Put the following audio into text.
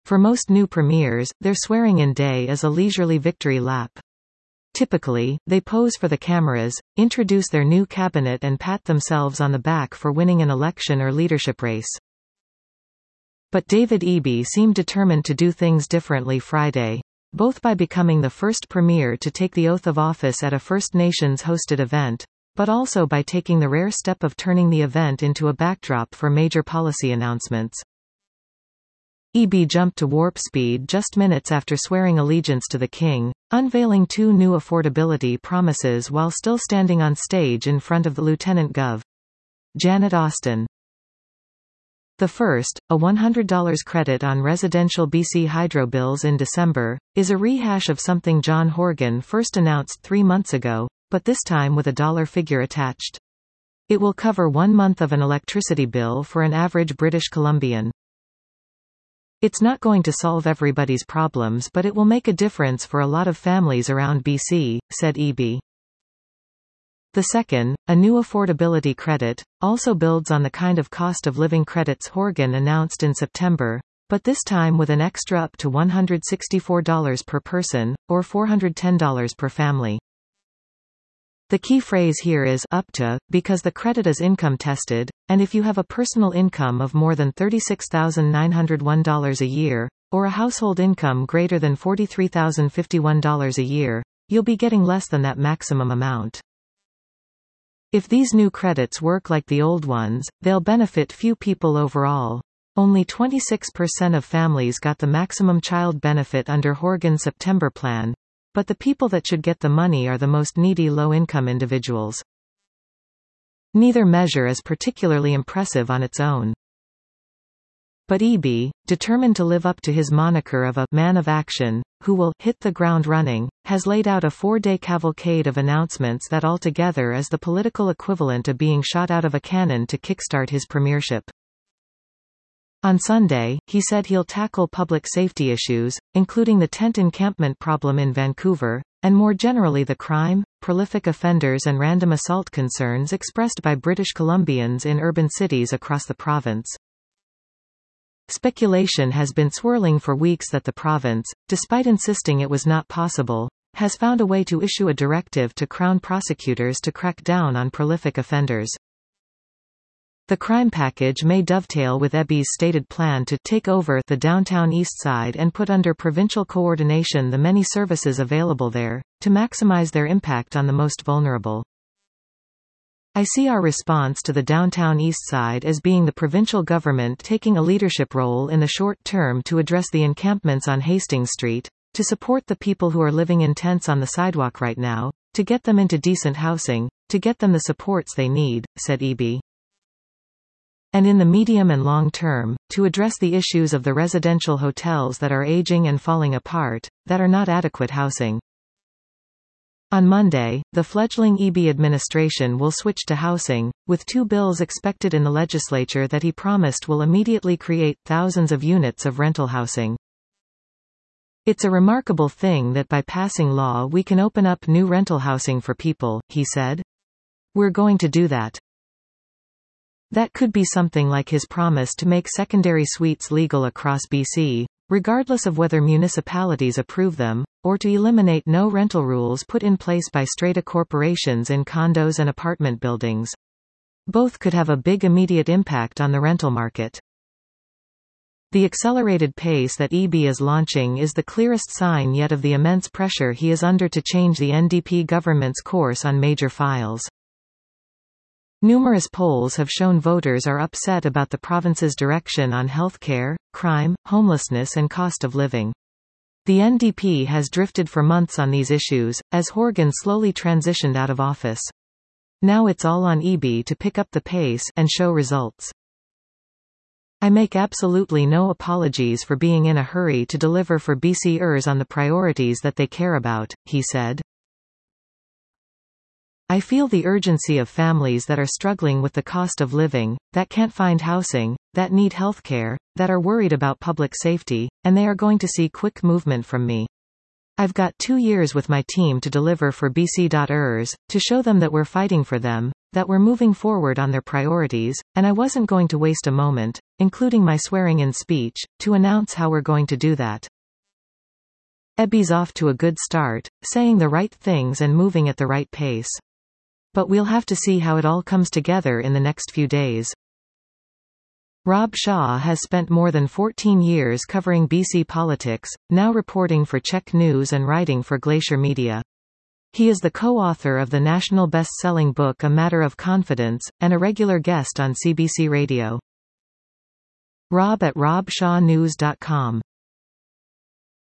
For most new premiers, their swearing-in day is a leisurely victory lap. Typically, they pose for the cameras, introduce their new cabinet and pat themselves on the back for winning an election or leadership race. But David Eby seemed determined to do things differently Friday, both by becoming the first premier to take the oath of office at a First Nations-hosted event, but also by taking the rare step of turning the event into a backdrop for major policy announcements. Eby jumped to warp speed just minutes after swearing allegiance to the king, unveiling two new affordability promises while still standing on stage in front of the Lieutenant Gov. Janet Austin. The first, a $100 credit on residential BC Hydro bills in December, is a rehash of something John Horgan first announced 3 months ago, but this time with a dollar figure attached. It will cover 1 month of an electricity bill for an average British Columbian. It's not going to solve everybody's problems, but it will make a difference for a lot of families around BC, said Eby. The second, a new affordability credit, also builds on the kind of cost of living credits Horgan announced in September, but this time with an extra up to $164 per person, or $410 per family. The key phrase here is up to, because the credit is income tested, and if you have a personal income of more than $36,901 a year, or a household income greater than $43,051 a year, you'll be getting less than that maximum amount. If these new credits work like the old ones, they'll benefit few people overall. Only 26% of families got the maximum child benefit under Horgan's September plan, but the people that should get the money are the most needy low-income individuals. Neither measure is particularly impressive on its own. But Eby, determined to live up to his moniker of a man of action, who will hit the ground running, has laid out a 4-day cavalcade of announcements that altogether is the political equivalent of being shot out of a cannon to kickstart his premiership. On Sunday, he said he'll tackle public safety issues, including the tent encampment problem in Vancouver, and more generally the crime, prolific offenders and random assault concerns expressed by British Columbians in urban cities across the province. Speculation has been swirling for weeks that the province, despite insisting it was not possible, has found a way to issue a directive to Crown prosecutors to crack down on prolific offenders. The crime package may dovetail with Eby's stated plan to take over the downtown east side and put under provincial coordination the many services available there, to maximize their impact on the most vulnerable. I see our response to the downtown east side as being the provincial government taking a leadership role in the short term to address the encampments on Hastings Street, to support the people who are living in tents on the sidewalk right now, to get them into decent housing, to get them the supports they need, said Eby. And in the medium and long term, to address the issues of the residential hotels that are aging and falling apart, that are not adequate housing. On Monday, the fledgling Eby administration will switch to housing, with 2 bills expected in the legislature that he promised will immediately create thousands of units of rental housing. It's a remarkable thing that by passing law we can open up new rental housing for people, he said. We're going to do that. That could be something like his promise to make secondary suites legal across BC, regardless of whether municipalities approve them, or to eliminate no rental rules put in place by strata corporations in condos and apartment buildings. Both could have a big immediate impact on the rental market. The accelerated pace that Eby is launching is the clearest sign yet of the immense pressure he is under to change the NDP government's course on major files. Numerous polls have shown voters are upset about the province's direction on health care, crime, homelessness and cost of living. The NDP has drifted for months on these issues, as Horgan slowly transitioned out of office. Now it's all on Eby to pick up the pace and show results. I make absolutely no apologies for being in a hurry to deliver for BCers on the priorities that they care about, he said. I feel the urgency of families that are struggling with the cost of living, that can't find housing, that need healthcare, that are worried about public safety, and they are going to see quick movement from me. I've got 2 years with my team to deliver for BC.ers, to show them that we're fighting for them, that we're moving forward on their priorities, and I wasn't going to waste a moment, including my swearing-in speech, to announce how we're going to do that. EBBY's off to a good start, saying the right things and moving at the right pace. But we'll have to see how it all comes together in the next few days. Rob Shaw has spent more than 14 years covering BC politics, now reporting for Czech News and writing for Glacier Media. He is the co-author of the national best-selling book A Matter of Confidence, and a regular guest on CBC Radio. Rob at robshawnews.com